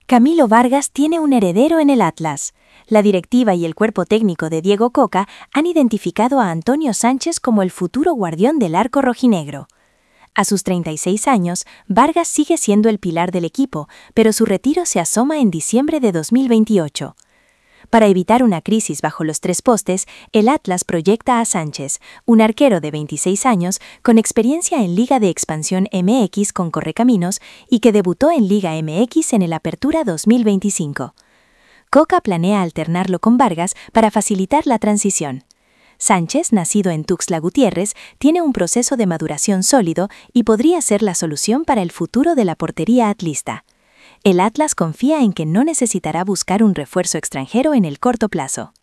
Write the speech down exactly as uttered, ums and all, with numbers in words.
Camilo Vargas tiene un heredero en el Atlas. La directiva y el cuerpo técnico de Diego Coca han identificado a Antonio Sánchez como el futuro guardián del arco rojinegro. A sus treinta y seis años, Vargas sigue siendo el pilar del equipo, pero su retiro se asoma en diciembre de dos mil veintiocho. Para evitar una crisis bajo los tres postes, el Atlas proyecta a Sánchez, un arquero de veintiséis años con experiencia en Liga de Expansión M X con Correcaminos y que debutó en Liga M X en el Apertura dos mil veinticinco. Coca planea alternarlo con Vargas para facilitar la transición. Sánchez, nacido en Tuxtla Gutiérrez, tiene un proceso de maduración sólido y podría ser la solución para el futuro de la portería atlista. El Atlas confía en que no necesitará buscar un refuerzo extranjero en el corto plazo.